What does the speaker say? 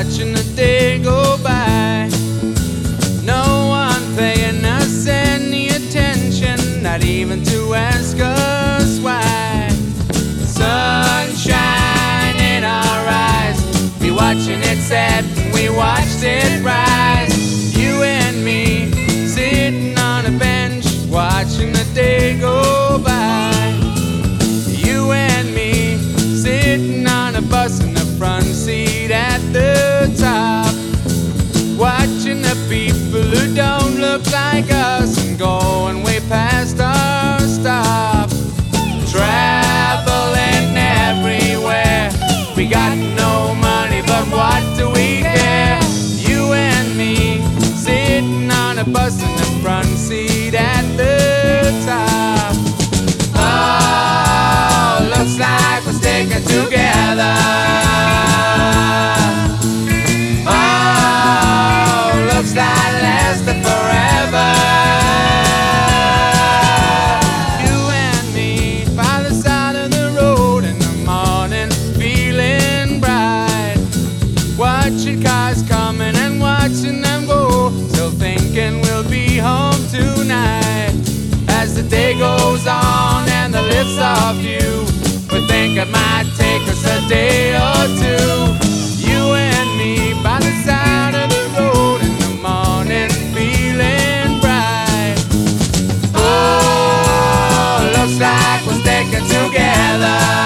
watching the day go by. No one paying us any attention, not even to ask us why. Sunshine in our eyes, we watching it set and we watched it rise. You and me sitting on a bench, watching the day go by. You and me sitting on a bus in the front seat at the top, watching the people who don't look like us and going way past our stop. Traveling everywhere, we got no money, but what do we care? You and me sitting on a bus in the front seat at the top. Oh, looks like we're sticking together. Oh, looks like lasting forever. You and me by the side of the road in the morning, feeling bright, watching cars coming and watching them go, still thinking we'll be home tonight. As the day goes on and the lifts off you, we think it might take us a day or two. You and me by the side of the road in the morning, feeling bright. Oh, looks like we're sticking together.